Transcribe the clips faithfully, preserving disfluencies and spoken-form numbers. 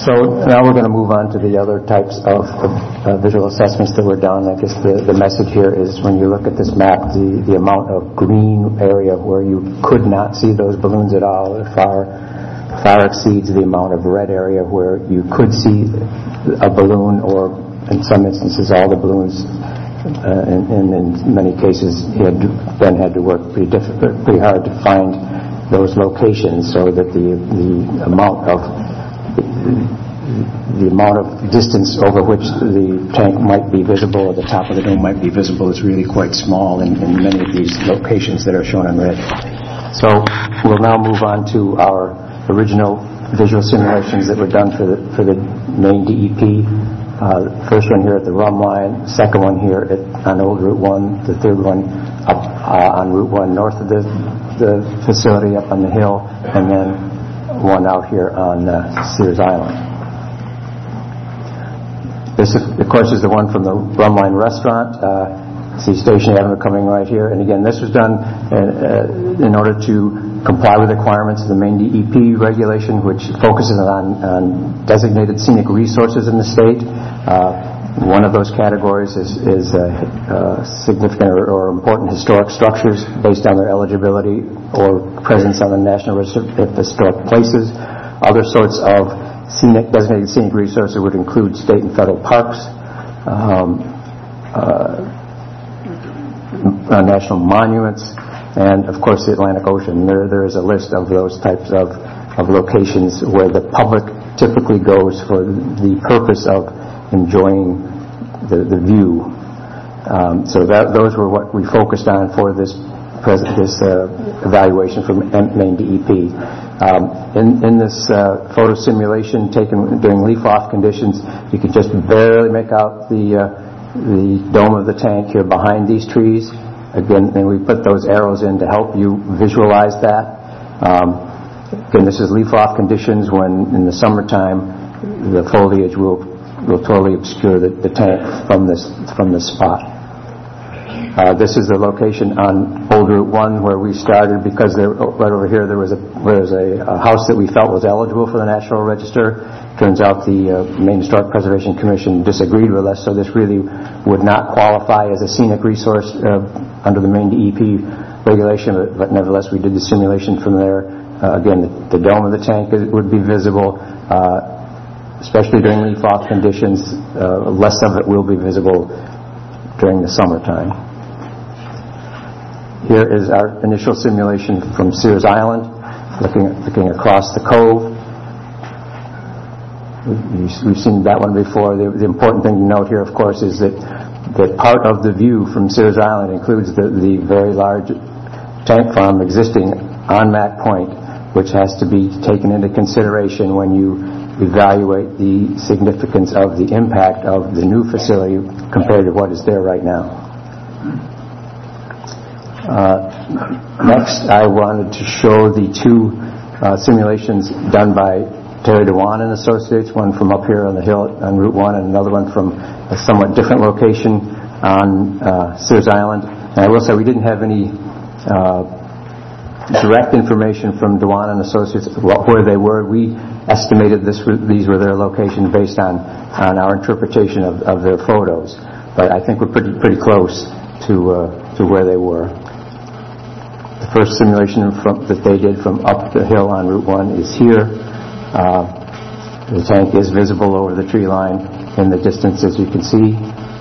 So now we're going to move on to the other types of, of uh, visual assessments that were done. I guess the, the message here is when you look at this map, the, the amount of green area where you could not see those balloons at all far, far exceeds the amount of red area where you could see a balloon, or in some instances all the balloons. Uh, and, and in many cases, he had then had to work pretty, difficult, pretty hard to find those locations so that the, the amount of the amount of distance over which the tank might be visible or the top of the dome might be visible is really quite small in, in many of these locations that are shown in red. So we'll now move on to our original visual simulations that were done for the, for the main D E P. Uh, first one here at the rum line, second one here at, on Old Route one, the third one up uh, on Route one north of the, the facility up on the hill, and then one out here on uh, Sears Island. This, of course, is the one from the Rum Line restaurant. Uh, see Station Avenue coming right here. And again, this was done uh, in order to comply with the requirements of the Maine D E P regulation, which focuses on, on designated scenic resources in the state. Uh, one of those categories is, is uh, uh, significant or, or important historic structures based on their eligibility or presence on the National Register of Historic Places. Other sorts of scenic, designated scenic resources would include state and federal parks, um, uh, uh, national monuments, and of course the Atlantic Ocean. There, there is a list of those types of, of locations where the public typically goes for the purpose of enjoying the, the view. Um, so that, those were what we focused on for this present, this uh, evaluation from Maine D E P. Um, in, in this uh, photo simulation taken during leaf-off conditions, you can just barely make out the uh, the dome of the tank here behind these trees. Again, and we put those arrows in to help you visualize that. Um, again, this is leaf-off conditions when in the summertime the foliage will will totally obscure the, the tank from this from this spot. Uh, this is the location on Old Route one where we started, because there, right over here there was a there was a, a house that we felt was eligible for the National Register. Turns out the uh, Maine Historic Preservation Commission disagreed with us, so this really would not qualify as a scenic resource uh, under the Maine D E P regulation, but, but nevertheless we did the simulation from there. Uh, again, the, the dome of the tank is, would be visible, uh, especially during leaf-off conditions. Uh, less of it will be visible during the summertime. Here is our initial simulation from Sears Island, looking looking across the cove. We've seen that one before. The, the important thing to note here, of course, is that that part of the view from Sears Island includes the, the very large tank farm existing on Mack Point, which has to be taken into consideration when you evaluate the significance of the impact of the new facility compared to what is there right now. Uh, next, I wanted to show the two uh, simulations done by Terry Dewan and Associates, one from up here on the hill on Route one and another one from a somewhat different location on uh, Sears Island. And I will say we didn't have any uh, direct information from Dewan and Associates where they were. We estimated this, these were their locations based on, on our interpretation of, of their photos. But I think we're pretty pretty close to uh, to where they were. The first simulation from, that they did from up the hill on Route one is here. Uh, the tank is visible over the tree line in the distance, as you can see.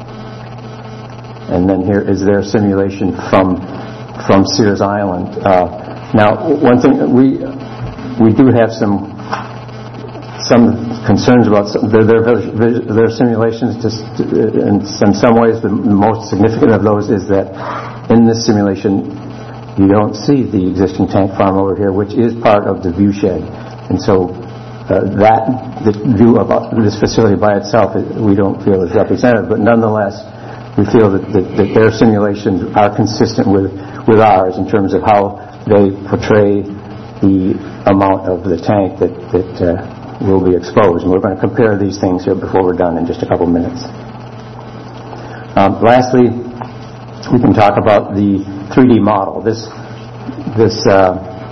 And then here is their simulation from from Sears Island. Uh, now, one thing we we do have some some concerns about some, their, their their simulations. Just in some, some ways, the most significant of those is that in this simulation you don't see the existing tank farm over here, which is part of the view shed, and so uh, that the view of this facility by itself we don't feel is representative. But nonetheless, we feel that, that, that their simulations are consistent with with ours in terms of how they portray the amount of the tank that that uh, will be exposed. And we're going to compare these things here before we're done in just a couple minutes. Um, lastly, we can talk about the three D model. This this uh,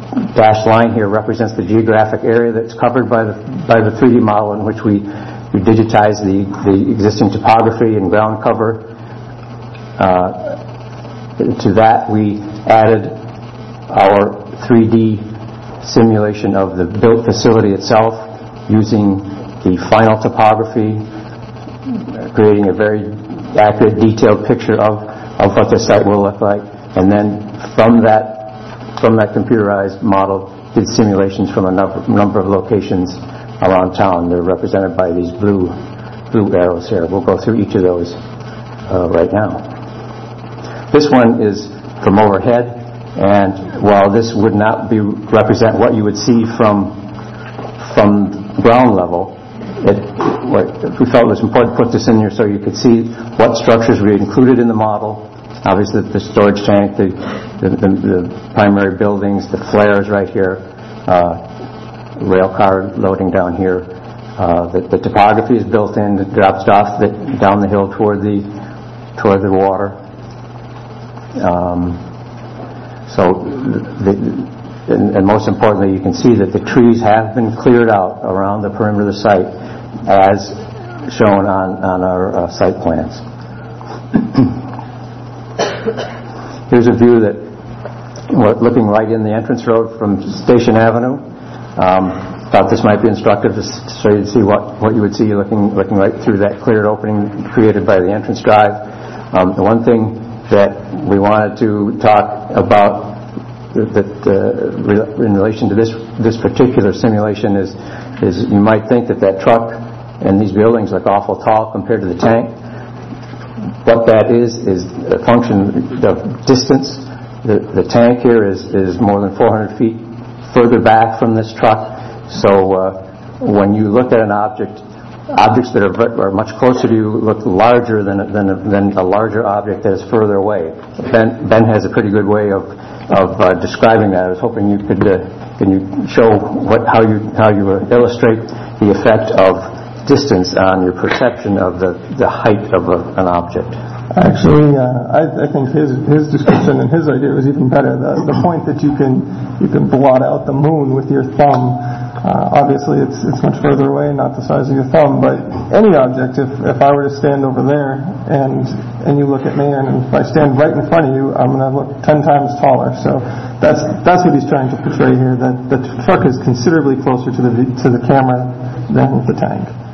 dashed line here represents the geographic area that's covered by the by the three D model in which we, we digitize the, the existing topography and ground cover. Uh, to that we added our three D simulation of the built facility itself using the final topography, creating a very accurate, detailed picture of, of what the site will look like. And then from that from that computerized model, did simulations from a number, number of locations around town. They're represented by these blue blue arrows here. We'll go through each of those uh, right now. This one is from overhead, and while this would not be represent what you would see from from ground level, it, we felt it was important to put this in here so you could see what structures we included in the model. Obviously, the storage tank, the, the, the, the primary buildings, the flares right here, uh, rail car loading down here. Uh, the, the topography is built in. It drops off the, down the hill toward the toward the water. Um, so, the, and, and most importantly, you can see that the trees have been cleared out around the perimeter of the site, as shown on on our uh, site plans. Here's a view that we're looking right in the entrance road from Station Avenue. Um, thought this might be instructive to show you to see what, what you would see looking looking right through that cleared opening created by the entrance drive. Um, the one thing that we wanted to talk about that uh, in relation to this this particular simulation is is you might think that that truck and these buildings look awful tall compared to the tank. What that is is a function of distance. The, the tank here is, is more than four hundred feet further back from this truck. So uh, when you look at an object, objects that are, are much closer to you look larger than, than, than a larger object that is further away. Ben, Ben has a pretty good way of, of uh, describing that. I was hoping you could uh, can you show what, how you, how you illustrate the effect of distance on your perception of the, the height of a, an object. Actually, uh, I, I think his his description and his idea was even better. The, the point that you can you can blot out the moon with your thumb. Uh, obviously, it's it's much further away, not the size of your thumb. But any object, if if I were to stand over there and and you look at me, and if I stand right in front of you, I'm going to look ten times taller. So that's that's what he's trying to portray here. That the truck is considerably closer to the to the camera than the tank.